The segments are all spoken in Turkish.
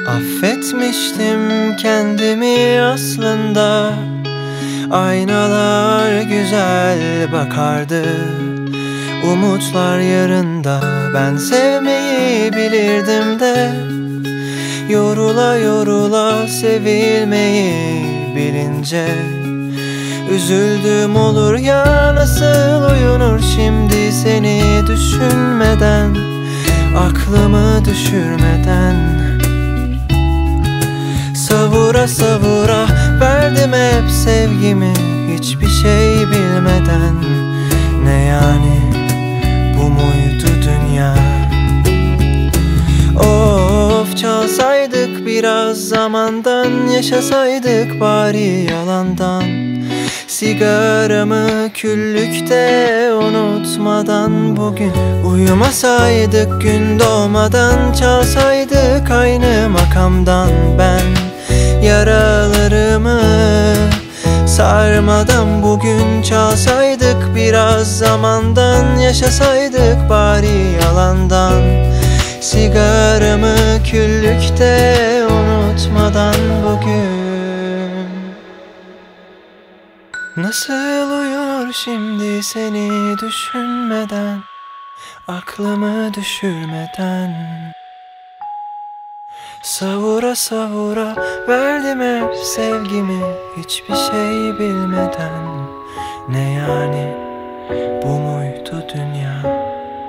Affetmiştim kendimi aslında. Aynalar güzel bakardı, umutlar yarında. Ben sevmeyi bilirdim de, yorula yorula sevilmeyi bilince üzüldüm olur ya, nasıl uyunur şimdi seni düşünmeden, aklımı düşürmeden. Savura savura verdim hep sevgimi, hiçbir şey bilmeden. Ne yani, bu muydu dünya? Of, çalsaydık biraz zamandan, yaşasaydık bari yalandan. Sigaramı küllükte unutmadan bugün, uyumasaydık gün doğmadan, çalsaydık aynı makamdan. Ben yaralarımı sarmadan bugün, çalsaydık biraz zamandan, yaşasaydık bari yalandan. Sigaramı küllükte unutmadan bugün. Nasıl uyur şimdi seni düşünmeden, aklımı düşürmeden. Savura savura verdim hep sevgimi, hiçbir şey bilmeden. Ne yani, bu muydu dünya?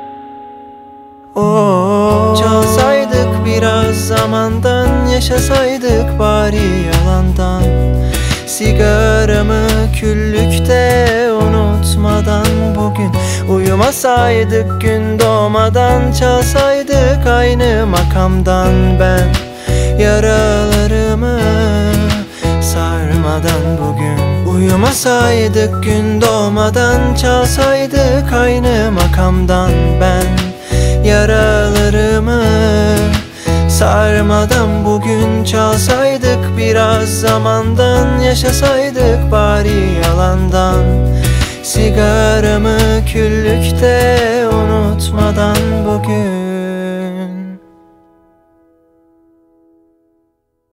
Çalsaydık biraz zamandan, yaşasaydık bari yalandan. Sigaramı küllükte unutmadan bugün, uyumasaydık gün doğmadan, çalsaydık aynı makamdan. Ben yaralarımı sarmadan bugün, uyumasaydık gün doğmadan, çalsaydık aynı makamdan. Ben yaralarımı sarmadan bugün, çalsaydık biraz zamandan, yaşasaydık bari yalandan. Sigaramı küllükte unutmadan bugün.